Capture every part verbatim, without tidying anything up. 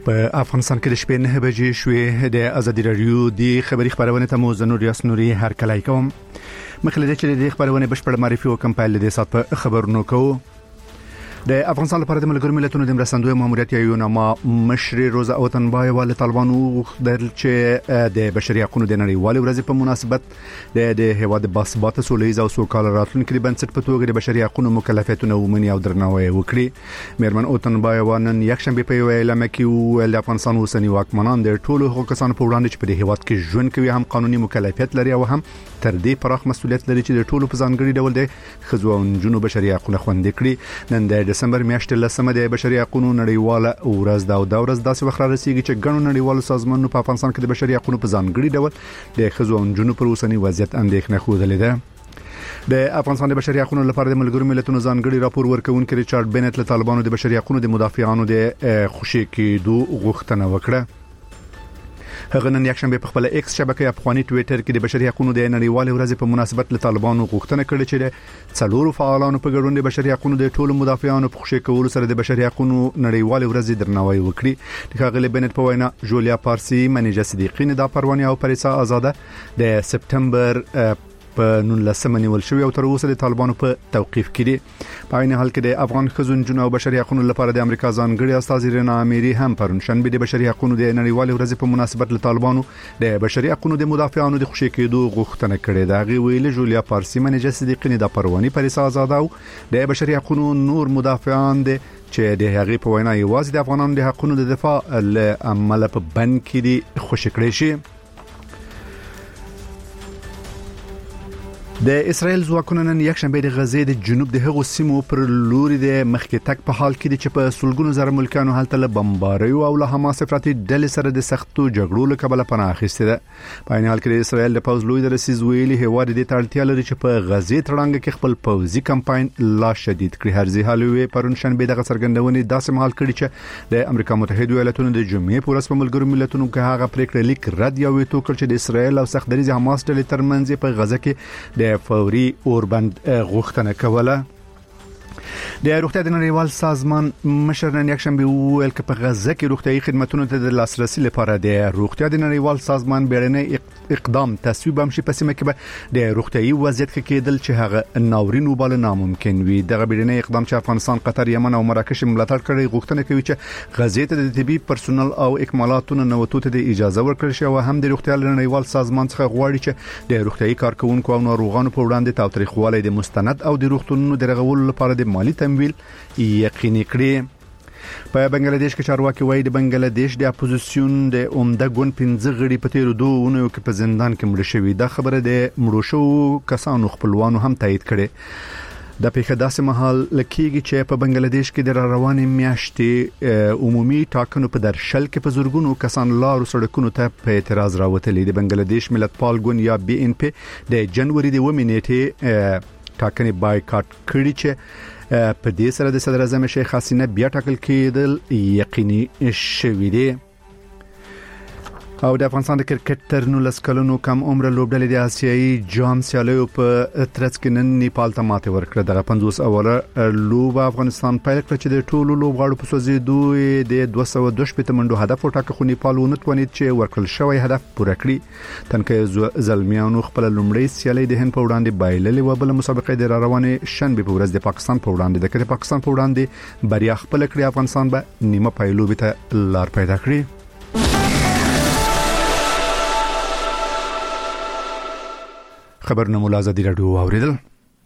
په افغانستان کې د شپې نه بجې شوې د ازادي رادیو د خبري خبرونه ته مو زنور یاس نوري هر کله کوم مخلده چې د خبرونه بشپړ معرفي او کمپایل د سات په خبرونو کوو د افغانستان لپاره د ملګرو ملتونو د مرستندوی ماموریت یو نامه مشر روزا اوتنبای ول طالبانو د چې د بشري حقوقو د نړیوال ورځ په مناسبت د د هواد باسبات سولېز او سوکال راتلونکو د بنسټ په توګه د بشري حقوقو مکلفیتونه ومني او درناوی وکړي مېرمن اوتنبای ونن یک شنبه په اعلان کې ول افغانستان اوسنی واکمنان د ټولو حقوقو کسانو په وړاندې چې په دې هواد کې ژوند کوي هم قانوني مکلفیت لري او هم تر دې پراخ مسؤلیت لري چې د ټولو په ځانګړي ډول د خزو او جنوب بشري حقوقو خوندې کړي نن د دسمبر میاشتې لسمه د بشري حقوقو نړیواله ورځ دا او د ورځ داسې وخت رسیدي چې ګڼو نړیوالو سازمانونو په افغانستان کې د بشري حقوقو په ځانګړي ډول د خزو او جنوب پر اوسنی وضعیت اندېښنه خوده ده د افغانستان د بشري حقوقو لپاره د ملګرو ملتونو ځانګړي راپور ورکونکي ریچارډ بنت له طالبانو د بشري حقوقو د مدافعانو د خوشي کېدو غوښتنه وکړه هغه نن یک شنبه په خپل ایکس شبکې افغاني ټوئیټر کې د بشري حقوقو د نړیوال ورځ په مناسبت له طالبانو غوښتنه کړې چې د څلورو فعالانو په ګډون د بشري حقوقو د ټولو مدافعانو په خوشي کولو سره د بشري حقوقو نړیوال ورځ درناوی وکړي د هغه بنت په وینا جولیا پارسي منیجه صدیقین د پروانه او پریسا آزاده د سپتمبر په نولسمه نیول شوی او تر اوسه د طالبانو په توقيف کړي په عین حال کې د افغان خزون جنو او بشري حقوقو لپاره د امریکا ځانګړي استاذ رینا اميري هم پرون شنبه د بشري حقوقو د نړیوال ورځ په مناسبت له طالبانو د بشري حقوقو د مدافعانو د خوشي کېدو غوښتنه کړې ده غي ویل جولیا پارسي منیجه صدیقین د پروانه پریسا آزاده او د بشري حقوقو نور مدافعان د چې د هغې په وینا یوازې د افغانانو د حقوقو د دفاع له عمله په بند کې دي خوشي کړي شي د اسرائیل ځواکونو نن یک شنبه د غزې د جنوب د هغو سیمو پر لوري د مخکې تک په حال کې دي چې په سلګونو زره ملکانو حالت له بمباریو او له حماس افراطي ډلې سره د سختو جګړو له کبله پناه اخیسته ده په عین حال کې د اسرائیل د پوز لوی درسیز ویلي هواد د تړتیا لري چې په غزې تړانګه کې خپل پوزي کمپاین لا شدید کړي هرځي حالوي پرون شنبه د څرګندونې داسې مهال کړي چې د امریکا متحده ایالاتونو د جمعې په ورځ په ملګرو ملتونو کې هغه پریکړه لیک رد یا ویتو کړ چې د اسرائیل او سخت دریځ حماس ډلې ترمنځ په غزه کې د فوري اوربند غوښتنه کوله د روغتیا د نړیوال سازمان مشر نن یک شنبه ویل چې په غزه کې روغتيایي خدماتو ته د لاسرسي لپاره د روغتیا د نړیوال سازمان بیړنی اقدام تصویب هم شي په سیمه کې به د روغتيایي وضعیت کې کېدل چې هغه ناورین وبال ناممکن وي دغه بیړنی اقدام چې افغانستان قطر یمن او مراکش ملاتړ کړي غوښتنه کوي چې غزه ته د طبي پرسونل او اکمالاتو نووتو ته د اجازه ورکړي شي او هم د روغتیا د نړیوال سازمان څخه غواړي چې د روغتيایي کارکونکو او ناروغانو په وړاندې تاوتریخوالی د مستند او د روغتونونو د رغولو لپاره د مالی تمویل یقیني کړي په بنگلاديش کې چارواکي وایي د بنگلاديش د اپوزيشن د عمده ګوند پنځه غړي په تیر دوه ونو کې په زندان کې مړ شوي دا خبره د مړو شو کسانو خپلوانو هم تایید کړي د پیښه داسې محل لکېږي چې په بنگلاديش کې د روانې میاشتې عمومي ټاکنو په درشل کې په زورګونو کسان لارو سړکونو ته په اعتراض راوتلي د بنگلاديش ملتپال ګوند یا بي ان پي د جنوري د اووه نیټې ټاکنې بایکاټ کړي چې په دې سره د صدر اعظم شیخ حسینه بیا ټاکل کېدل یقیني شوی دی او د افغانستان د کرکټ تر نولس کلونو کم عمر لوبډلې د آسیایي جام سیالیو په ترڅ کې نن نیپال ته ماته ورکړه د پنځوس اوله لوب افغانستان پیل کړ چې د ټولو لوبغاړو په سوزیدو د دوه سوه دوه شپږ منډو هدف وټاکه خو نیپال ونه توانید چې ورکړل شوی هدف پوره کړي تنکه زلمیانو خپل لومړی سیالي د هند په وړاندې بایللې و بل مسابقه د روانې شنبه په ورځ د پاکستان په وړاندې د کړي پاکستان په وړاندې بریا خپل کړی افغانستان به نیمه پایلوب ته لار پیدا کړي خبرونه مولا ازادي رادیو اوریدل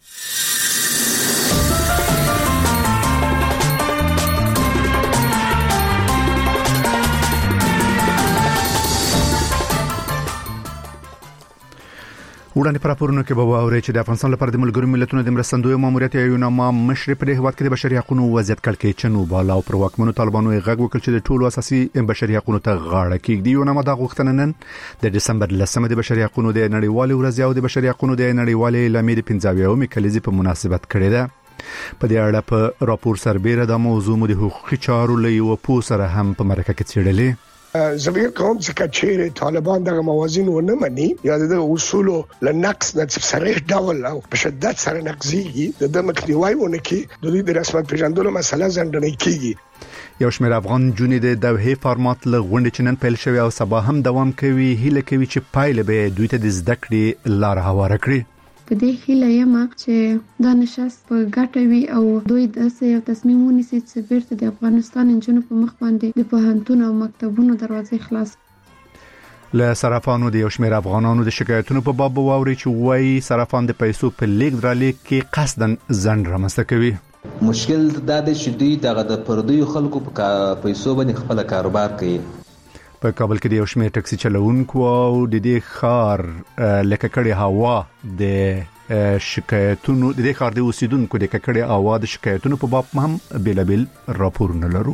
وړاندې پر راپورونو کې به واوري چې د افغانستان لپاره د ملګرو ملتونو د مرستندوی ماموریت یو نامه مشر په هیواد کې د بشري حقوقو وضعیت کړکې چنو بالا او پر واکمنو طالبانو غږ وکړ چې د ټولو اساسي بشري حقوقو ته غاړه کېږدي یو نامه د غوښتنه نن د دسمبر لسمه د بشري حقوقو د نړیوال ورځ او د بشري حقوقو د نړیوال اعلامیې د پنځاویمې کلیزې په مناسبت کړې ده په دې اړه په راپور سربېره د موضوع د حقوقي چارو له یو پوسره هم په مرکه کې څېړلې زموږ قوم چې کچېره طالبان دغه موازین ونه مني یا د اصول له نقص د صریح ډول او په شدت سره نقضيږي د مخنیوي ونه کې د دوی د رسمت پیژندلو مسله ځنډنې کیږي یو شمېر افغان جونې د دوحې فارمات له غونډې چې نن پیل شوی او سبا هم دوام کوي هیله کوي چې پایله به دوی ته د زده کړې لار هواره کړي. په دې هیله یم چې دا نشست په ګټه وي او دوی داسې یو تصمیم ونیسي چې بیرته د افغانستان نجونو په مخ باندې د پوهنتون او مکتبونو دروازې خلاص. له صرافانو د یو شمېر افغانانو د شکایتونو په باب واوري چې وایي صرافان د پیسو په لیږد رالېږد کې قصداً ځنډ رامنځته کوي. مشکل دا دی چې دوی دغه د پردیو خلکو په پیسو باندې خپل کاروبار کوي. په کابل کې د یو شمېر ټکسي چلوونکو او د دې ښار لکه کړي هوا د شکایتونو د دې ښار د اوسیدونکو د ککړې هوا د شکایتونو په باب هم بیلابل راپورونه لرو.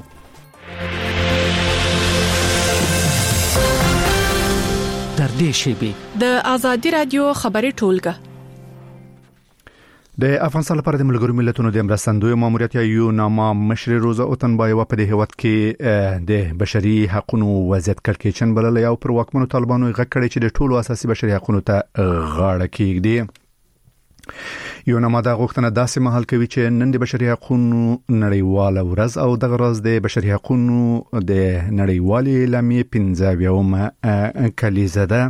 تر دې شی د آزادي رادیو خبري ټولګه د افغانستان لپاره د ملګرو ملتونو د مرستندوی ماموریت یو نامه مشر روزا اوتنبایوا په دې هیواد کې د بشري حقوقو وضعیت کړکېچن بلل یو پر واکمنو طالبانو غږ کړی چې د ټولو اساسي بشري حقوقو ته غاړه کېږدي. یو نامه دا غوښتنه داسې مهال کوي چې نن د بشري حقوقو نړیواله ورځ او دغه ورځ د بشري حقوقو د نړیوالې اعلامیې پنځه اویاومه کلیزه ده.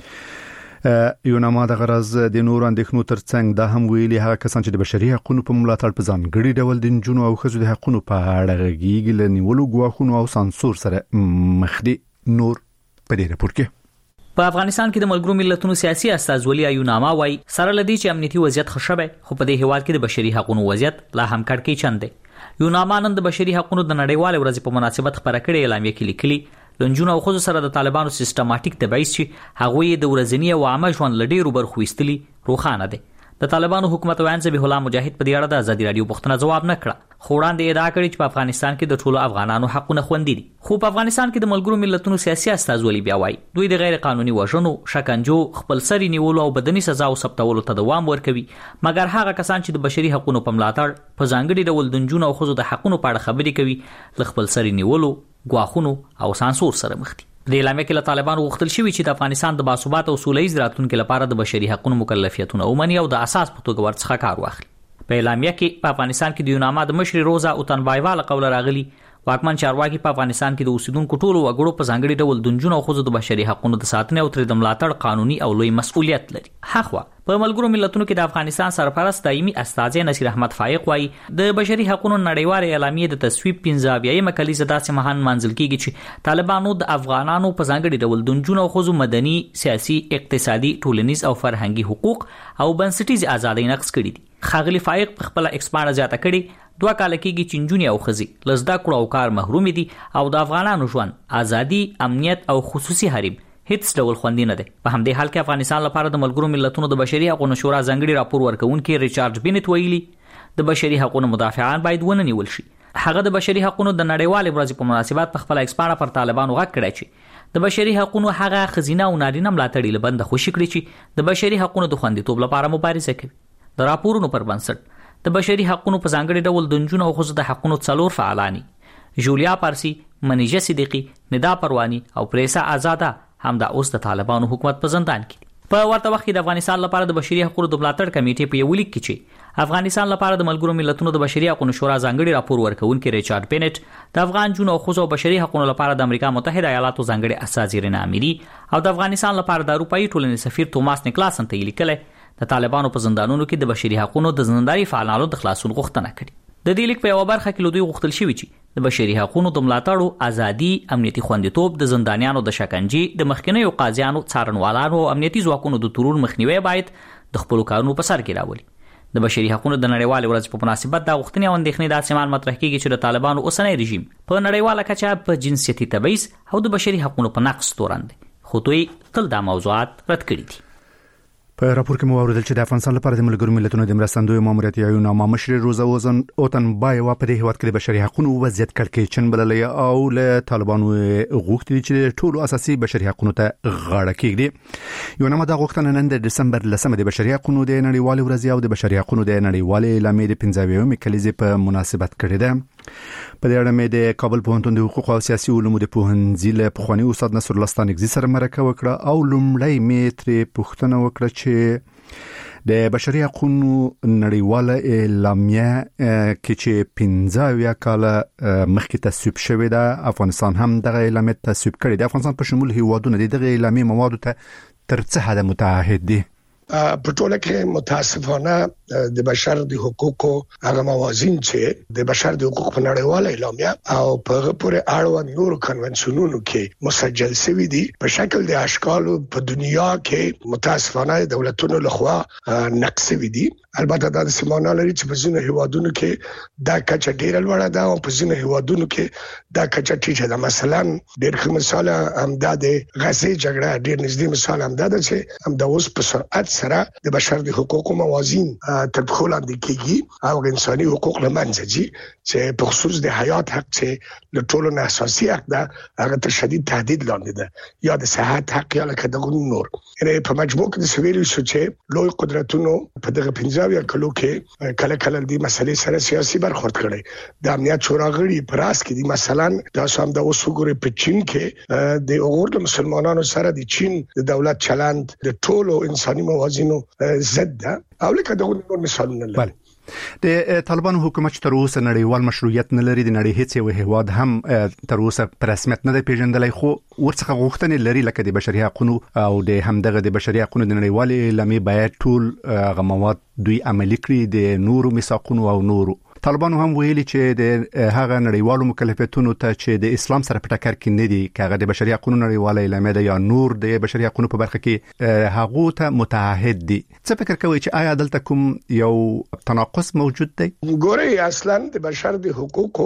یو نامه د غرض د نور اندېښنو ترڅنګ دا هم ویلي هغه کسان چې د بشري حقوقو په ملاتړ په ځانګړي ډول د نجونو او ښځو د حقوقو په اړه غږیږي له نیولو ګواښونو او سانسور سره مخ دي. نور په دې راپور کې په افغانستان کې د ملګرو ملتونو سیاسي استازولي ایو نامه وای سره لدی چې امنیتي وضعیت خشبه خو په دې هیواد کې د بشري حقوقو وضعیت لا هم کړکېچن دی. یو نامه نن د بشري حقوقو د نړیوال ورځ په مناسبت خبره کړې اعلامیه کې لیکلي لنجونو او خو سره د طالبانو سیستماتیک تبعیض چې هغه د ورځنی او عامه ژوند لډیرو برخو استلی روخانه ده. د طالبانو حکومت وایي چې به الله مجاهد په دې اړه د آزادي رادیو پوښتنه جواب نه کړه. خو وړاندې ادعا کړې چې په افغانستان کې د ټولو افغانانو حقونه خوندي دي. خو په افغانستان کې د ملګرو ملتونو سیاسي استازولي بیا وایي دوی د غیر قانوني وژنو، شکنجو، خپل سری نیولو او بدني سزا او ثبتولو ته دوام ورکوي. مګر هغه کسان چې د بشري حقوقو په ملاتړ په ځانګړي ډول د نجونو او ښځو د حقوقو په اړه خبرې کوي ل خپل سری نیولو، ګواښونو او سانسور سره مخ دي. د اعلامیه کې له طالبانو غوښتل شوی چې د افغانستان د باثبات او سولهییز راتلونکو لپاره د بشري حقوقو مکلفیتونه ومني او د اساس په توګه ورڅخه کار واخلي. په اعلامیه کې په افغانستان کې د یونامه د مشر روزا اوتنبایوا له قوله راغلي واکمن چارواکي په افغانستان کې د اوسیدونکو ټولو وګړو په ځانګړي ډول د نجونو او ښځو د بشري حقوقو د ساتنې او تر د ملاتړ قانوني او لوی مسؤلیت لري. حقوا په ملګرو ملتونو کې د افغانستان سرپرست دایمي استاذ نصیر احمد فائق وايي د بشري حقوقو نړیواله اعلامیه د تصویب پنځه اویایم کلیزه داسې مهان منځل کیږي چې طالبانو د افغانانو په ځانګړي ډول د نجونو او ښځو مدني، سیاسي، اقتصادي، ټولنیز او فرهنګي حقوق او بنسټیز ازادۍ نقض کړي دي. خاغلی فائق په خپل ایکسپانډ زیاته کړي دوه کال کېږي چې نجونې او ښځې له زده کړو او کار محروم دي او د افغانانو ژوند، ازادي، امنیت او خصوصي حریم هیڅ ډول خوندي نه دي. په همدې حال کې افغانستان لپاره د ملګرو ملتونو د بشري حقوقو شورا ځانګړي راپور ورکوونکي ریچارډ بینټ ویلي د بشري حقوقو مدافعان باید ونه نیول شي. هغه د بشري حقوقو د نړیوال ورځ په مناسبت په خپل ایکسپانډ پر طالبانو غږ کړی چې د بشري حقوقو هغه خزینه او نارینه ملاتړي لبند خوشی کړی چې د بشري حقوقو د خوندیتوب لپاره مبارزه کوي. د راپورونو پر بنسټ د بشري حقوقو په ځانګړي ډول د نجونو او ښځو د حقوقو څلور فعالانی جولیا پارسی، منیجه صدیقی، ندا پروانی او پریسا آزاده هم د اوس د طالبانو حکومت په زندان کې. په ورته وخت کې د افغانستان لپاره د بشري حقوقو د ملاتړ کمیټې په یو لیک کې چې افغانستان لپاره د ملګرو ملتونو د بشري حقوقو شورا ځانګړي راپور ورکوونکي ریچارډ بینټ د افغان جنونو او ښځو بشري حقوقو لپاره د امریکا متحده ایالاتو ځانګړي استاذ رینا اميري او د افغانستان لپاره د اروپאי ټولنې سفیر توماس نیکلاسن ته لیکل د طالبانو په زندانونو کې د بشري حقوقو د زنداني فعالانو د خلاصون غوښتنه کړې. د دې لیک په یو برخه کې لودي غوښتل شوی چې د بشري حقوقو د ملاتړ، ازادي، امنیتي خوندیتوب، د زندانیانو د شکنجې، د مخکنیو قاضیانو، څارنوالانو او امنیتي ځواکونو د ترور مخنیوي باید د خپل کارونو په سر کې راولي. د بشري حقوقو د نړیوال ورځ په مناسبت دا غوښتنې او اندېښنې د سیمان مطرح کیږي چې د طالبانو اوسنۍ رژیم په نړیواله کچه په جنسیتي تبعیض او د بشري حقوقو په نقض تورن دي. خو دوی تل دا موضوعات رد کړي دي. په راپور کې مو اوریدل چې د افغانستان لپاره د ملګرو ملتونو د مرستندوی ماموریت یو نامه مشر روزا اوتنبایوا په دې هیواد کې د بشري حقوقو وضعیت کړکېچن بللی او له طالبانو غوښتي چې ټولو اساسي بشري حقوقو ته غاړه کېږدي. یو نامه دا غوښتنه نن د دسمبر لسمه د بشري حقوقو د نړیوال ورځ او د بشري حقوقو د نړیوال اعلامیې د پنځه اویایم کلیزې په مناسبت کړې ده. په دې اړه مې د کابل پوهنتون د حقوق او سیاسي علومو د پوهنځي له پخواني استاد نصر الله ستانکزي سره مرکه وکړه او لومړی مې ترې پوښتنه وکړه چې د بشري حقوقو نړیواله اعلامیه کې چې پنځه یا کاله مخکې تصویب شوې ده، افغانستان هم دغه اعلامیه تصویب کړې ده. افغانستان په شمول هیوادونه دغه اعلامیه موادو ته تر څه حد متعهد دي؟ په ټوله کې متاسفانه د بشر د حقوقو هغه موازین چې د بشر د حقوقو په نړیواله اعلامیه او په پورې اړوند نورو کنونشنونو کې مسجل شوی دي په شکل د اشکالو په دنیا کې متاسفانه دولتونو لخوا نقص وي دي. البته دا د سیمانه لري چې په ځینو هیوادونو کې دا کچه ډیره لوړه ده او په ځینو هیوادونو کې دا کچه ټیټه ده. مثلا ډیر ښه مثال همدا د غزې جګړه ډیر نږدې مثال همدا ده چې همدا اوس په سرعت سره د بشر د حقوقو موازین تر پخو لاندې کیږي او انساني حقوق له منځه ځي چې په خصوص د حیات حق چې له ټولو نه اساسي حق ده، هغه ته شدید تهدید لاندې ده، یا د صحت حق یا لکه دغه نور. یعنی په مجموع کې د سویل شو چې لوی قدرتونو په دغه پنځه یا کلو کې کله کله د مسلې سره سیاسي برخورد کړي. د امنیت شورا غړي پر اس کې دي، مثلا د اسام د اوسوګوري په چین کې د اوغور مسلمانانو سره د چین د دولت چلند د ټولو انساني موازینو ضد ده او لکه دغه نور مثالونه لري. د طالبانو حکومت تر اوسه نړیوال مشروعیت نه لري، د نړۍ هیڅ یو هیواد هم تر اوسه په رسمیت نه دی پیژندلی، خو ورڅخه غوښتنې لري لکه د بشري حقوقو او د همدغه د بشري حقوقو د نړیوال اعلامیه باید ټول هغه مواد دوی عملي کړي د نورو میثاقونو او نورو. طالبانو هم ویلي چې د هغه نړیوالو مکلفیتونو ته چې د اسلام سره په ټکر کې نه دي، کاغه د بشري حقوقو نړیواله اعلامیه ده یا نور د بشري حقوقو په برخه کې هغه ته متعهد دي. څه فکر کوي چې آیا دلته کوم یو تناقض موجود دی؟ ګوري اصلا د بشر د حقوقو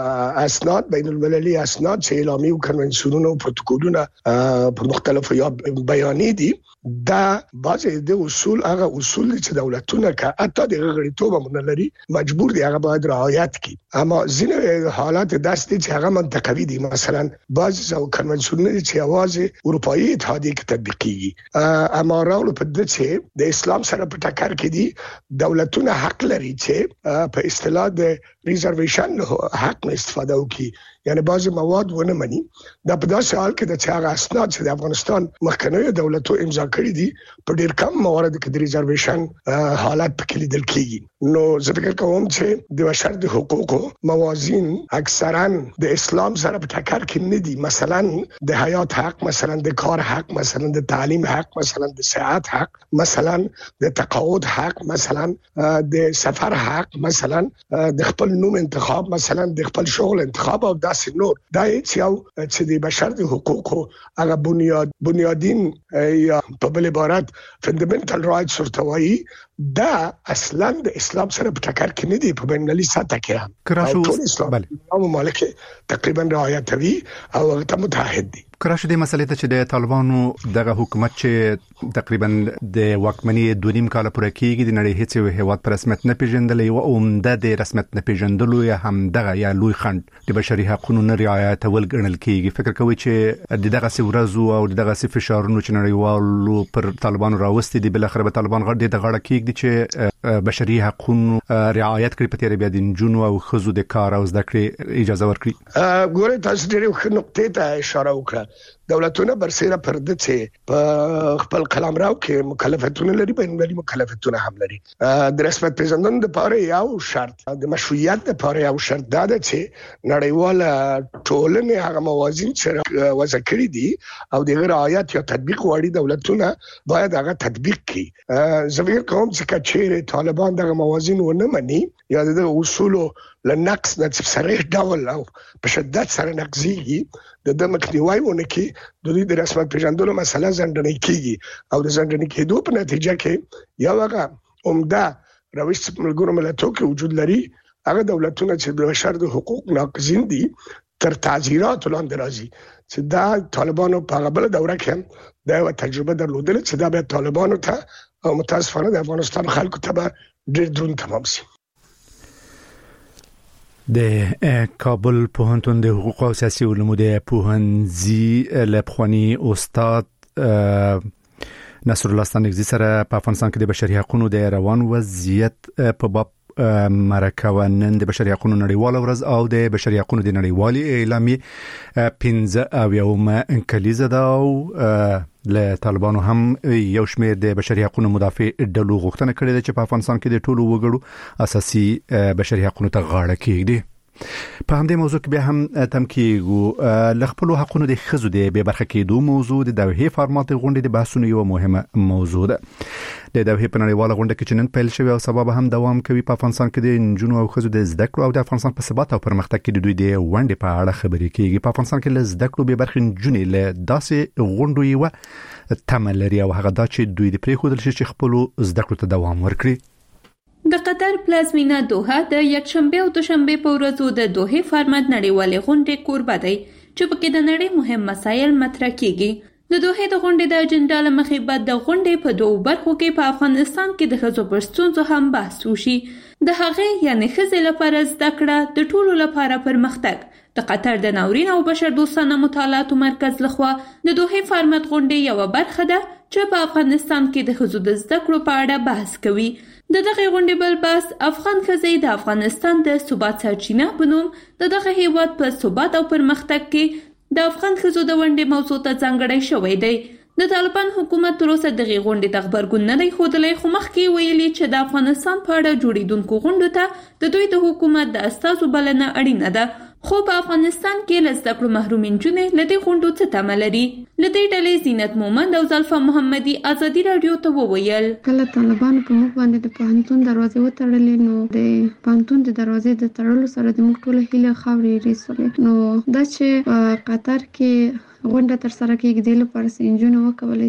اسناد بین المللي اسناد چې اعلامیه او کنونشنونو او پروتوکولونه په مختلفو یا بیانې دي، دا بعضی د اصول هغه اصول چې دولتونه کا اته د غړیتوب مونږ لري مجبور دي هغه باید رعایت کی. اما ځینې حالات داسې دي چې هغه منطقوي دي، مثلا بعضی ځو کنونشنونه چې اواز اروپאי اتحادیه کې تطبیق کیږي، اما راول په دې چې د اسلام سره په ټکر کې دي دولتونه حق لري چې په اصطلاح د ریزرویشن حق نه استفاده وکړي، یعنی بعضی مواد ونه مني. دا په داسې حال کې د چې هغه اسناد چې د افغانستان مخکنیو دولتو امضا کړی دي په ډیر کم موارد کې د ریزرویشن حالات پکې لیدل کیږي. نو زه فکر کوم چې د بشر د حقوقو موازین اکثرا د اسلام سره په ټکر کې نه دي. مثلا د حیات حق، مثلا د کار حق، مثلا د تعلیم حق، مثلا د صحت حق، مثلا د تقاعد حق، مثلا د سفر حق، مثلا د خپل نوم انتخاب، مثلا د خپل شغل انتخاب او داسې نور. دا هیڅ یو چې د بشر د حقوقو هغه بنیاد بنیادین یا په بل عبارت فندامنټل رائټس ورته وایي، دا اصلا د اسلام سره په ټکر کې نه دی. په بین المللي سطح کې کراشو ټول اسلام ممالک تقریبا رعایتوي او هغه ته متحد دي. کراشو د مسلې ته چې د طالبانو دغه حکومت چې تقریبا د واکمنۍ دوه نیم کال پوره کېږي، د نړۍ هیڅ یو هیواد په رسمیت نه پیژندلی او عمده د رسمیت نه پیژندلو یا هم دغه یا لوی خنډ د بشري حقوقو نه رعایتول ګڼل کېږي. فکر کوي چې د دغه ورځو او دغه فشارونو چې نړیوالو پر طالبانو راوستي دي، بل اخر به طالبان غړي د غړه کېږي چې بشري حقوقو رعایت کړي، په تیر بیا د نجونو او ښځو د کار او زده کړې اجازه ورکړي. ګوره تاسو ډېر ښه نقطې ته اشاره وکړه. دولتونه برسېره پر د چې په خپل قلمرو کې مکلفیتونه لري، بین المللي مکلفیتونه هم لري. د رسمیت پیژندنې لپاره یو شرط د مشروعیت لپاره یو شرط دا ده چې نړیواله ټولنې هغه موازین چې وضع کړي دي او د رعایت یا تطبیق غواړي دولتونه باید هغه تطبیق کړي. زه فکر کوم چې کچېره طالبان دغه موازین ونه مني یا د اصولو لنقص نه صریح ډول او په شدت سره نقضيږي، د د مخنیوي ونه کې د دې د رسمیت پیژندلو مسله ځنډنې کیږي او د ځنډنې کېدو په نتیجه کې یو هغه عمده روش ملګرو ملتونو کې وجود لري، هغه دولتونه چې د بشر د حقوق ناقضین دي تر تعزیرات لاندې راځي. چې دا طالبانو په غبل دوره کې دا یو تجربه درلودل چې دا به طالبانو ته او متاسفانه د افغانستان خلکو ته ډېر درون تمام شي. د کابل پوهنتون د حقوق او سیاسي علومو د پوهنځي لپخوانی استاد نصر الله ستانکزی سره په افغانستان کې د بشري حقوقو د روان وضعیت په باب مرکه نن د بشري حقوقو نړیواله ورځ او د بشري حقوقو د نړیوالې اعلامیې پنځه او یومه کلیزه ده او له طالبانو هم یو شمېر د بشري حقوقو مدافع ډلو غوښتنه کړې ده چې په افغانستان کې د ټولو وګړو اساسي بشري حقوقو ته غاړه کېږدي. په همدې موضوع کې به هم تم کېږو ل خپل حقوقو د ښځو د به برخه کېدو موضوع د دوحې فارمات غونډې د بحثونو یو مهمه موضوع ده. د دوحې په نړیواله غونډه کې چې نن پیل شوی او سبب هم دوام کوي په افغانستان کې د نجونو او ښځو د زده کړو او د افغانستان په ثبات او پرمختګ کې د دوی د ونډې په اړه خبرې کېږي. په افغانستان کې ل زده کړو به برخه نجونې له داسې غونډو یو تمه لري او هغه دا چې دوی د پریښودل شي چې خپل زده کړو ته دوام ورکړي. د قطر پلازمینه دوحه د یکشنبه او دوشنبه په ورځو د دوحې فارمات نړیوالې غونډې کوربه دی چې پکې د نړۍ مهم مسایل مطرح کیږي. د دوحې د غونډې د اجنډا له مخې بعد د غونډې په دوه برخو کې په افغانستان کې د ښځو پر ستونزو هم بحث وشي. د هغې یعنی ښځې لپاره زده کړه د ټولو لپاره پرمختګ د قطر د ناورین او بشر دوستانه مطالعاتو مرکز لخوا د دوحې فارمات غونډې یو برخه ده چې په افغانستان کې د ښځو د زده کړو په اړه بحث کوي. د دغه غونډې بل بحث افغان ښځې د افغانستان د ثبات سرچینه په نوم د دغه هیواد په ثبات او پرمختګ کې د افغان ښځو د ونډې موضوع ته ځانګړی شوی دی. د طالبان حکومت تر اوسه دغه غونډې ته خبرګون نه دی ښودلی، خو مخکې ویلي چې د افغانستان په اړه جوړېدونکو غونډو ته د دوی د حکومت د استازو بلنه اړینه ده. خو په افغانستان کې له زده کړو محروم نجونې له دې غونډو څه تمه لري؟ له دې ډلې زینت مومند او زلفا محمدي ازادي راډیو ته وویل کله طالبانو په موږ باندې د پوهنتون دروازې وتړلې نو د پوهنتون د دروازې د تړلو سره د موږ ټوله هیله خاورې ریسولې. نو دا چې په قطر کې غونډه تر سره کېږي د لپاره چې انجونې وکولای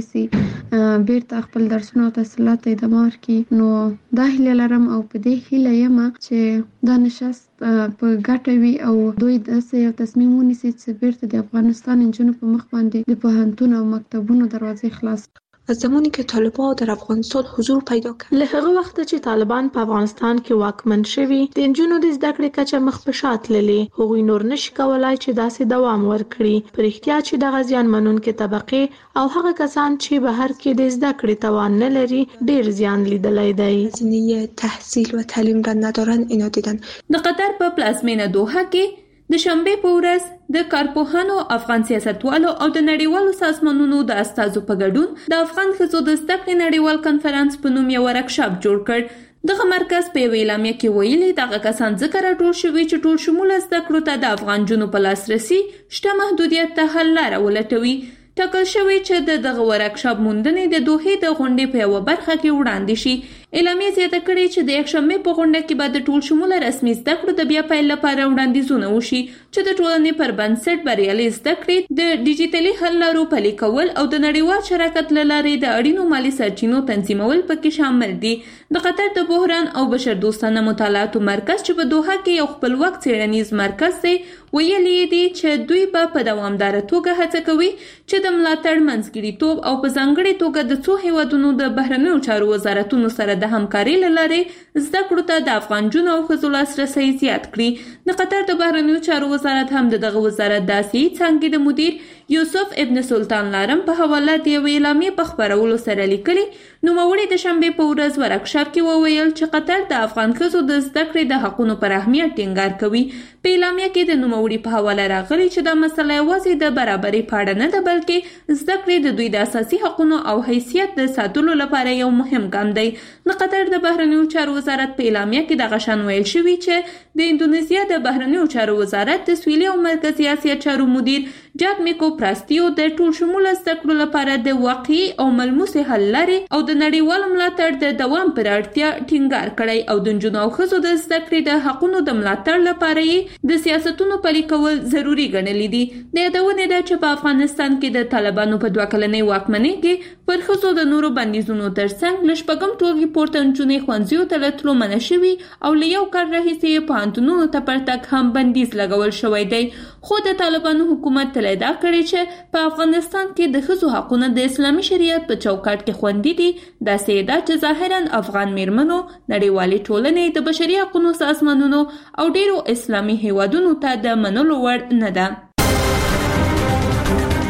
شي بیرته خپل درسونه او تحصیلات ادامه ورکړي. نو دا هیله لرم او په دې هیله یم چې دا نشست په ګټه وي او دوی داسې یو تصمیم ونیسي چې بیرته د افغانستان انجونو په مخ باندې د پوهنتون او مکتبونو دروازې خلاص. از زمانی که طالبان در افغانستان حضور پیدا کرد له هغه وخت چې طالبان په افغانستان کې واکمن شوي د نجونو د زده کړې کچه مخ په شا تللې. هغوی نور نشي کولای چې داسې دوام ورکړي. په رښتیا چې دغه زیان منونکې طبقې او هغه کسان چې بهر کې د زده کړې توان نه لري ډېر زیان لیدلی دی. هزینه تحصیل و تعلیم را ندارن اینا دیدن. د قطر په پلازمینه دوحه کې د شنبه په ورځ د کارپوهانو، افغان سیاستوالو او د نړیوالو سازمانونو د استازو په ګډون د افغان ښځو د زده کړې نړیوال کنفرانس په نوم یو ورکشاپ جوړ کړ. دغه مرکز په یوه اعلامیه کې ویلي دغه کسان ځکه راټول شوي چې ټول شموله زده کړو ته د افغان جنو په لاسرسي شته محدودیت ته حل لاره ولټوي. ټاکل شوی چې د دغه ورکشاپ موندنې د دوحې د غونډې په یوه برخه کې وړاندې شي. اعلامیه زیاته کړې چې د یکشنبې په غونډه کې به د ټول شموله رسمي زده کړو د بیا پیل لپاره وړاندیزونه وشي چې د ټولنې پر بنسټ بریالي زده کړې د ډیجیټلي حل لارو پلي کول او د نړیوال شراکت له لارې د اړینو مالي سرچینو تنظیمول پکې شامل دي. د قطر د بحران او بشر دوستانه مطالعاتو مرکز چې په دوحه کې یو خپلواک څېړنیز مرکز دی ویلي دي چې دوی به په دوامداره توګه هڅه کوي چې د ملاتړ منځګړیتوب او په ځانګړې توګه د څو هیوادونو د بهرنیو چارو وزارتونو سره د همکارۍ له لارې زده کړو ته د افغان جنو او ښځو لاسرسی زیات کړي. د قطر د بهرنیو چارو وزارت هم د دغه وزارت د آسیایي څانګې د مدیر یوسف ابن سلطان لارم په حواله د یوې اعلامیې په خپرولو سره لیکلي. نوموړي د شنبې په ورځ ورکشاپ کې وویل چې قطر د افغان ښځو د زده کړې د حقونو پر اهمیت ټینګار کوي. په اعلامیه کې د نوموړي په حواله راغلي چې دا مسله یوازې د برابرۍ په اړه نه ده بلکې زده کړې د دوی د اساسي حقونو او حیثیت د ساتلو لپاره یو مهم ګام دی. د قطر د بهرنیو چارو وزارت په اعلامیه کې دغه شان ویل شوي چې د اندونیزیا د بهرنیو چارو وزارت د سویلي او مرکزي اسیا چارو مدیر جاد میکو پراستیو د ټول شموله زده کړو لپاره د واقعي او ملموسې حل لارې او د نړیوالو ملاتړ د دوام پر اړتیا ټینګار کړی او د نجونو او ښځو د زده کړې د حقونو د ملاتړ لپاره یې د سیاستونو پلي کول ضروري ګڼلي دي. د یادونې ده چې په افغانستان کې د طالبانو په دوه کلنۍ واکمنۍ کې پر ښځو د نورو بندیزونو ترڅنګ له شپږم ټولګي پورته نجونې ښوونځیو ته له تلو منع شوي او له یو کال راهیسې یې پوهنتونونو ته پر تګ هم بندیز لګول شوی دی. خو د طالبانو حکومت تل ادعا کړې چې په افغانستان کې د ښځو حقونه د اسلامي شریعت په چوکاټ کې خوندي دي. داسې ادعا چې ظاهرا افغان میرمنو، نړیوالې ټولنې، د بشري حقوقو سازمانونو او ډیرو اسلامي هیوادونو ته د منلو وړ نه ده.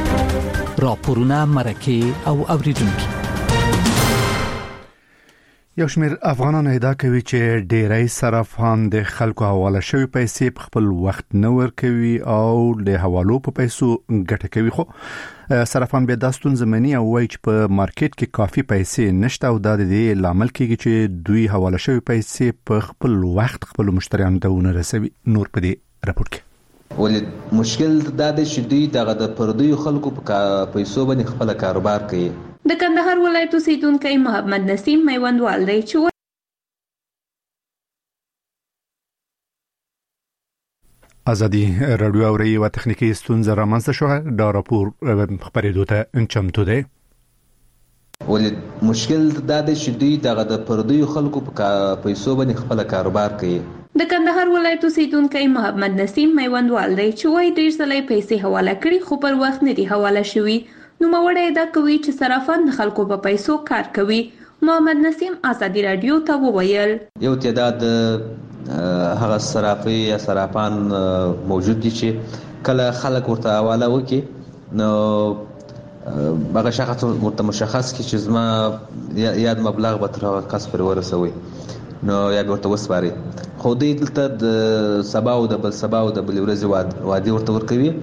راپورونه، مرکې او اوریدونکي یو شمېر افغانان ادعا کوي چې ډېری صرافان د خلکو حواله شوی پیسې په خپل وخت نه ورکوي او د حوالو په پیسو ګټه کوي. خو صرافان به دا ستونزه مني او وایي چې په مارکیټ کې کافي پیسې نشته او دا د دې لامل کېږي چې دوی حواله شوی پیسې په خپل وخت خپل مشتریانو ته ونه رسوي. نور په دې راپور کې ولې مشکل دا دی چې دوی دغه د پردیو خلکو په پیسو باندې خپل کاروبار کوي. د کندهار ولایت اوسیدونکی محمد نسیم میوندوال دی چې ازادي رادیو اوري او تخنیکی ستونزه رامنځته شوه. دا راپور خبرېدو ته چمتو دی. ولې مشکل دا دی چې دوی دغه د پردیو خلکو په پیسو باندې خپل کاروبار کوي. د کندهار ولایت اوسیدونکی محمد نسیم میوندوال دی چې وایي ډېر ځله پیسې حواله کړي خو پر وخت نه دي حواله شوي. نو موړی دا کوي چې صرافان د خلکو په پیسو کار کوي. محمد نسیم ازادي رادیو ته وویل یو تعداد هغه صرافي یا صرافان موجود دي چې کله خلک ورته حواله وکړي نو هغه شخص ورته مشخص کړي چې زما یاد مبلغ به تر هغه کس پورې ورسوي نو یا ورته وسپاري. خو دوی دلته د سبا او د بل سبا او د بل ورځې وعدې ورته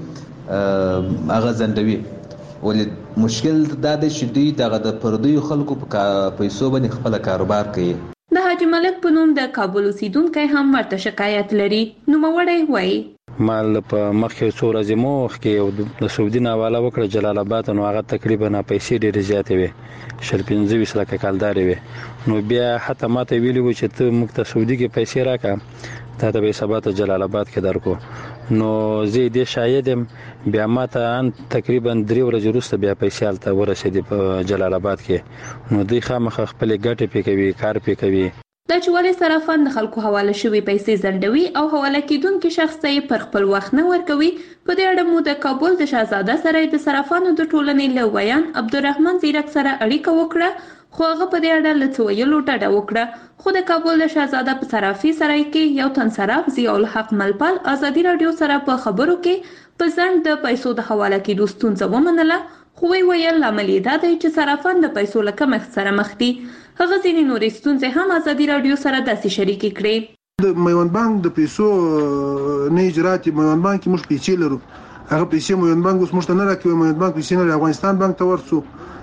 ورکوي هغه ځنډوي. ولې مشکل دا دی چې دوی دغه د پردیو خلکو په پیسو باندې خپل کاروبار کوي. د حاجی ملک په نوم د کابل اوسیدونکی هم ورته شکایت لري. نوموړی وایي مال په مخکې څو ورځې مخکې د سعودي نه حواله وکړه جلال آباد نو هغه تقریبا پیسې ډېرې زیاتې وې شل پنځه ویشت لکه کالدارې وې. نو بیا حتی ماته ویلي و چې ته موږ ته سعودي کې پیسې راکړه تا ته به سبا ته جلال آباد کې درکو. نو زه دې شاید يم بیا ماته ان تقریبا درې ورځې وروسته بیا پیسې هلته ورسېدې په جلال آباد کې. نو دوی خامخا خپل ګټې پې کوي کار پې کوي. دا چې ولې صرافان د خلکو حواله شوی پیسې ځنډوي او حواله کیدونکي شخص ته پر خپل وخت نه ورکوي. په دې اړه مو د کابل د شاهزاده سره د صرافانو د ټولنې له ویان عبدالرحمن زیرک سره اړیکه وکړه خو هغه په دې اړه له څه ویلو ډډه وکړه. خو د کابل د شاهزاده په صرافي سرای کې یو تن صراف ضیاء الحق ملپال ازادي رادیو سره په خبرو کې په ځنډ د پیسو د حواله کیدو ستونزه ومنله. خو وی ویل لامل یې دا دی چې صرافان د پیسو له کمښت سره مخ دي. هغه ځینې نورې ستونزې هم ازادي رادیو سره داسې شریکې کړې. د میوند بانک د پیسو نه اجرات میوند بانک موږ پیسې لرو هغه پیسې میوند بانک اوس موږ ته نه راکوي. میوند بانک پیسې نه افغانستان بانک ته ورسو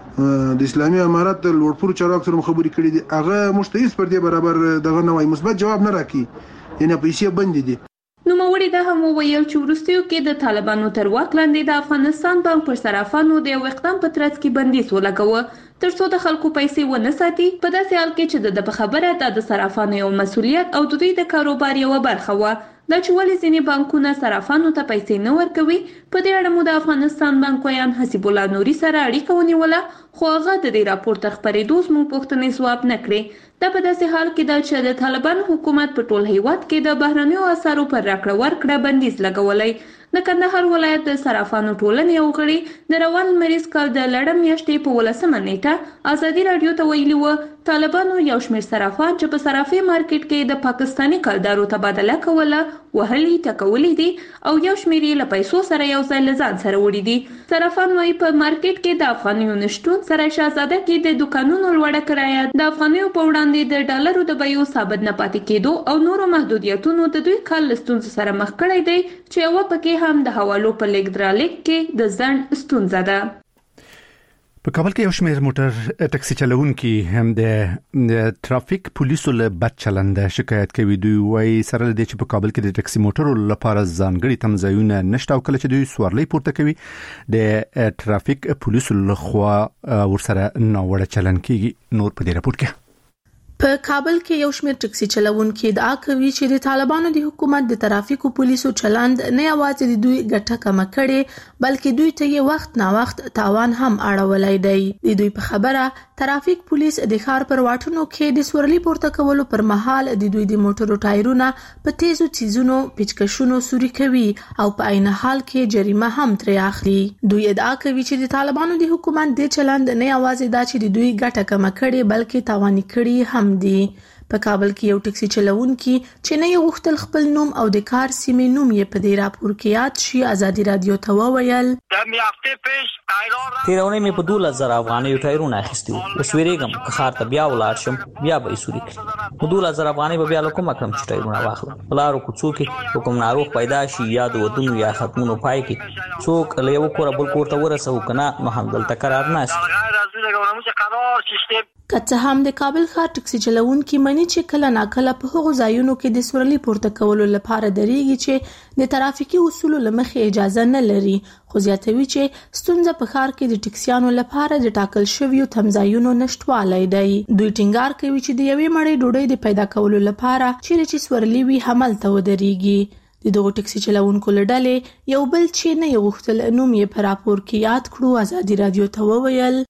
د اسلامي امارات د لوړپوړو چارواکو سره خبرې کړې دي هغه موږ ته هیڅ پر دې برابر دغه نه وایي مثبت جواب نه راکړي یعنی پیسې بند دي. نوموړي دا هم وویل چې وروستیو کې د طالبانو تر واک لاندې د افغانستان بانک پر صرافانو د یو اقدام په ترڅ کې بندیز ولګاوه تر څو د خلکو پیسې ونه ساتي. په داسې حال کې چې د خبره دا د صرافانو یو مسؤلیت او د دوی د کاروبار یو برخه وه. دا چې ولې ځینې بانکونه صرافانو ته پیسې نه ورکوي په دې اړه مو د افغانستان بانک ویان حسیب الله نوري سره اړیکه ونیوله خو هغه د دې راپور تر خپرېدو زموږ پوښتنې ځواب نه کړې. دا په داسې حال کې ده چې د طالبانو حکومت په ټول هیواد کې د بهرنیو اسعارو پر راکړه ورکړه بندیز لګولی. د کندهار ولایت د صرافانو ټولنې یو غړي د روان لمریز کال د لړم میاشتې په ولسمه نیټه ازادي رادیو ته ویلي وه طالبانو یو شمېر صرافان چې په صرافي مارکیټ کې د پاکستاني کلدارو تبادله کوله وهلي ټکولي دي او یو شمېر یې له پیسو سره یو ځای له ځان سره وړي دي. صرافان وایي په مارکیټ کې د افغانیو نشتون سره شاهزاده کې د دوکانونو لوړه کرایه د افغانیو په وړاندې د ډالرو د بیو ثابت نه پاتې کېدو او نورو محدودیتونو د دوی کال له ستونزو سره مخ کړی دی چې یوه پکې هم د حوالو په لیږد رالېږد کې د ځنډ ستونزه ده. په کابل کې یو شمېر موټر ټکسي چلوونکي هم د ترافیک پولیسو له بد چلند شکایت کوي. دوی وایي سره له دې چې په کابل کې د ټکسي موټرو لپاره ځانګړي تمځایونه نشته او کله چې دوی سوارلۍ پورته کوي د ترافیک پولیسو لخوا ورسره ناوړه چلند کیږي. نور په دې راپور کې په کابل کې یو شمېر ټکسي چلوونکي ادعا کوي چې د طالبانو د حکومت د ترافیکو پولیسو چلند نه یوازې د دوی ګټه کمه کړې بلکې دوی ته یې وخت نا وخت تاوان هم اړولی دی. د دوی په خبره ترافیک پولیس د ښار پر واټونو کې د سورلي پورته کولو پر مهال د دوی د موټرو ټایرونه په تیزو چیزونو پیچکشونو سوري کوي او په عین حال کې جریمه هم ترې اخلي. دوی ادعا کوي چې د طالبانو د حکومت د چلند نه یوازې دا چې د دوی ګټه کمه کړې بلکې تاواني کړي هم دي. په کابل کې یو ټکسي چلوونکي چې نه یو غوښتل خپل نوم او د کار سیمې نوم یې په دې راپور کې یاد شي ازادي رادیو ته وویل تیرونه مې په دوه هزار افغانۍ ټایرونه اخیستي وو اوس ویریږم که خار ته بیا ولاړ شم بیا به یې سوري کړي په دوه هزار افغانۍ به بیا له کومه کړم چې ټایرونه واخلم په لارو کوڅو کې کوم ناروغ پیدا شي یا د ودونو یا ختمونو پای کې څوک له یو کوره بل کور ته ورسو کنه نو همدلته قرار ناست که څه هم د کابل ښار ټکسي چلوونکي مني چې کله ناکله په هغو ځایونو کې د سورلي پورته کولو لپاره درېږي چې د ترافیکي اصولو له مخې اجازه نه لري خو زیاتوي چې ستونزه په ښار کې د ټکسیانو لپاره د ټاکل شویو تمځایونو نشټوالی دی دوی ټینګار کوي چې د یوې مړۍ ډوډۍ د پیدا کولو لپاره چیرې چې سورلي وي همالته ودرېږي د دغو ټکسي چلوونکو له ډلې یو بل چې نه یې غوښتل نوم یې په راپور کې یاد کړو ازادي رادیو ته وویل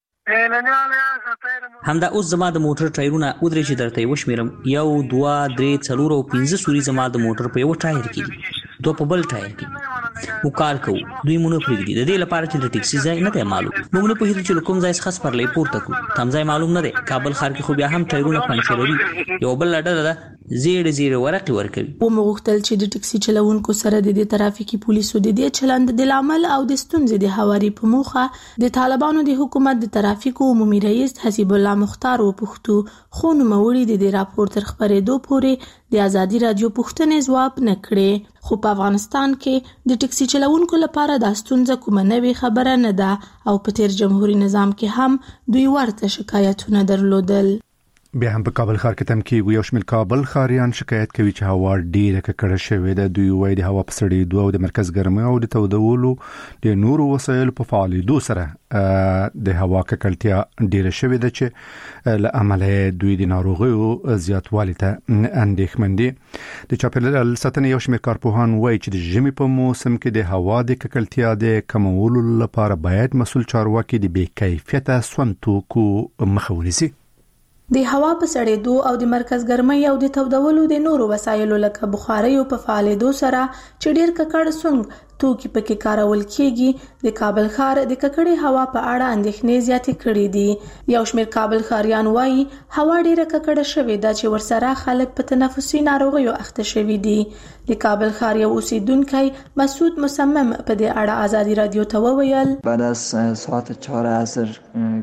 همدا اوس زما د موټر ټایرونه ودرې چې درته یې وشمیرم یو دوه درې څلور او پنځه سوري زما د موټر په یو ټایر کې دوه په بل ټایر کې مو کار کوو دوی مونږ پرېږدي د دې لپاره چې د ټکسي ځای نه دی معلوم موږ نه پوهېږو چې له کوم ځای څخه سپرلی پورته کړو تمځای معلوم نه دی کابل ښار کې خو بیا هم ټایرونه پنچروي یو بل ډله ده زیړې زیړې ورقې ورکوي ومو غوښتل چې د ټکسي چلوونکو سره د دې ترافیکي پولیسو د دې چلند د لامل او د ستونزې د هواري په موخه د طالبانو د حکومت د ترافیکو عمومي رئیس حسیب الله مختار وپوښتو خو نوموړي د دې راپور تر خپرېدو پورې د ازادي رادیو پوښتنې ځواب نه کړې خو په افغانستان کې د ټکسي چلوونکو لپاره دا ستونزه کومه نوې خبره نه ده او په تیر جمهوریت نظام کې هم دوی ورته شکایتونه درلودل بیا هم په کابل ښار کې تم کېږي یو شمېر کابل ښاریان شکایت کوي چې هوا ډېره ککړه شوې ده دوی وایي د هوا په سړېدو او د مرکز ګرمۍ او د تودولو د نورو وسایلو په فعالېدو سره د هوا ککړتیا ډېره شوې ده چې له امله دوی د ناروغیو زیاتوالي ته اندېښمن دي د چاپیریال ساتنې یو شمېر کارپوهان وایي چې د ژمي په موسم کې د هوا د ککړتیا د کمولو لپاره باید مسؤل چارواکي د بې کیفیته سون توکو مخه ونیسي د هوا په سړېدو او د مرکز ګرمۍ او د تودولو د نورو وسایلو لکه بخاریو په فعالېدو سره چې ډېر ککړ سونګ توکي پکې کارول کېږي د کابل ښار د ککړې هوا په اړه اندېښنې زیاتې کړې دي یو شمېر کابل ښاریان وایي هوا ډېره ککړه شوې ده چې ورسره خلک په تنفسي ناروغیو اخته شوي دي د کابل ښار یو اوسیدونکی مسعود مصمم په دې اړه ازادي رادیو ته وویل بعد از ساعت چهار عصر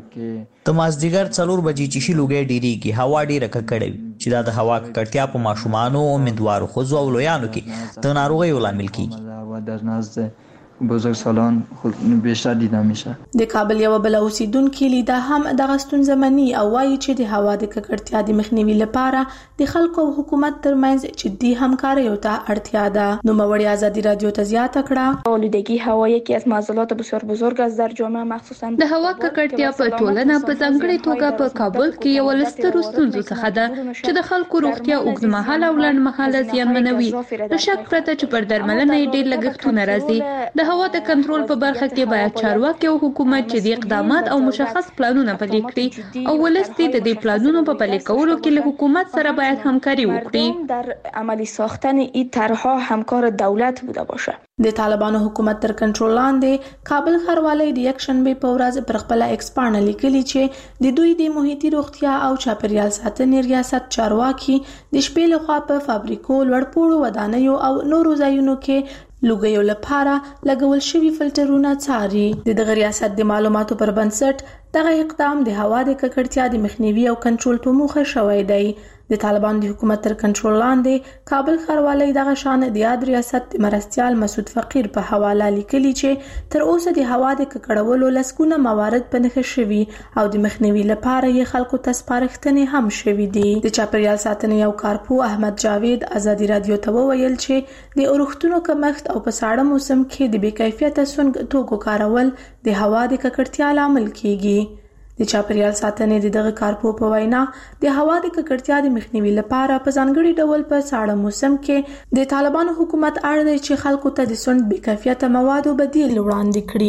کې د مازدیګر څلور بجې چې شي لوګي ډیریږي هوا ډیره ککړه وي چې دا د هوا ککړتیا په ماشومانو او امیدوارو ښځو او لویانو کې د ناروغیو لامل کیږي در نزد بزرگسالان بیشتر دیده میشه د کابل یو بل اوسیدونکو لیدا هم د غستون زمنی او وایي چې د هوا د ککړتیا د مخنیوي لپاره د خلکو او حکومت ترمنځ جدي همکاري او ته اړتیا ده نو موري ازادي رادیو ته زیاته کړه آلودگی هوا یکی از معضلات بسیار بزرگ است در جامعه مخصوصا د هوا ککړتیا په ټولنه په ځانګړي توګه په کابل کې یو لستر ستونزو څخه ده چې د خلکو روغتیا اوږدمهاله او لنډمهاله زیانمنوي د شک پرته چې پر درملنه ډېر لګښتونه راځي د هوا د کنټرول په برخه کې باید چارواکي او حکومت چې د اقدامات او مشخص پلانونه پلي کړي او ولستي د دې پلانونو په پلي کولو کې له حکومت سره باید همکاري وکړي در عملی ساختن این طرح‌ها همکار دولت بوده باشه د طالبانو حکومت تر کنټرول لاندې کابل ښاروالۍ د یک شنبه په ورځ پر خپل ایکس پاڼه لیکلي چې د دوی د محیطي روغتیا او چاپیریال ساتنې ریاست چارواکي د شپې لخوا په فابریکو لوړپوړو ودانیو او نورو ځایونو کې لوګیو لپاره لګول شوی فلټرونه څاري د دغه ریاست د معلوماتو پر بنسټ دغه اقدام د هوا د ککړتیا د مخنیوي او کنټرول په موخه شوی دی د طالبان د حکومت تر کنټرول لاندې کابل ښاروالۍ دغه شان د یاد ریاست د مرستيال مسعود فقیر په حواله لیکلي چې تر اوسه د هوا د ککړولو لسګونه موارد په نښه شوي او د مخنیوي لپاره یې خلکو ته سپارښتنې هم شوي دي د چاپیریال ساتنې یو کارپو احمد جاوید ازادي رادیو ته وویل چې د اورښتونو کمښت او په ساړه موسم کې د بې کیفیته سونګ توکو کارول د هوا د ککړتیا لامل کیږي د چاپیریال ساتنې د دغه کارپو په وینا د هوا د ککړتیا د مخنیوي لپاره په ځانګړي ډول په ساړه موسم کې د طالبانو حکومت اړ دی چې خلکو ته د سوند بې کیفیته موادو بدیل وړاندې کړي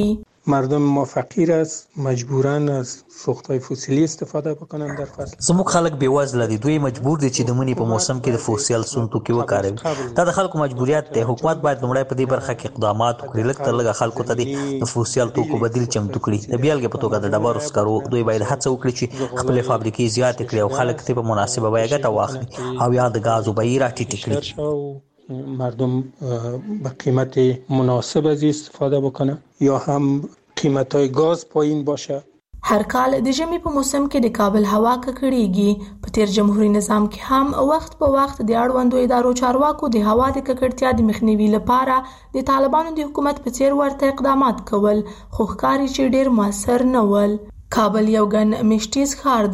مردم ما فقیر است، مجبورن از سوخت‌های فسیلی استفاده بکنن در فصل. زموږ خلک بیوزله دي، دوی مجبور دي چې د منی په موسم کې د فوسیل سون توکي وکاروي. دا د خلکو مجبوریت دی. حکومت باید لومړی په دې برخه کې اقدامات وکړي، لږ تر لږه خلکو ته د فوسیل توکو بدیل چمتو کړي. د بیلګې په توګه د ډبرو سکرو دوی باید هڅه وکړي چې خپل فابریکې زیات کړي او خلک ته په مناسبه بیه ګټه واخلي او یا د غازو بیه راټیټ کړي. مردم به قیمت مناسب از استفاده بکنه یا هم قیمت‌های گاز پایین باشه. هر کال د ژمي په موسم کې د کابل هوا ککړېږي. په تیر جمهوریت نظام کې هم وخت په وخت د اړوندو ادارو چارواکو د هوا د ککړتیا د مخنیوي لپاره د طالبانو د حکومت په څیر ورته اقدامات کول، خو ښکاري چې ډیر موثر نه ول. کابل یو ګڼ مېشتیز ښار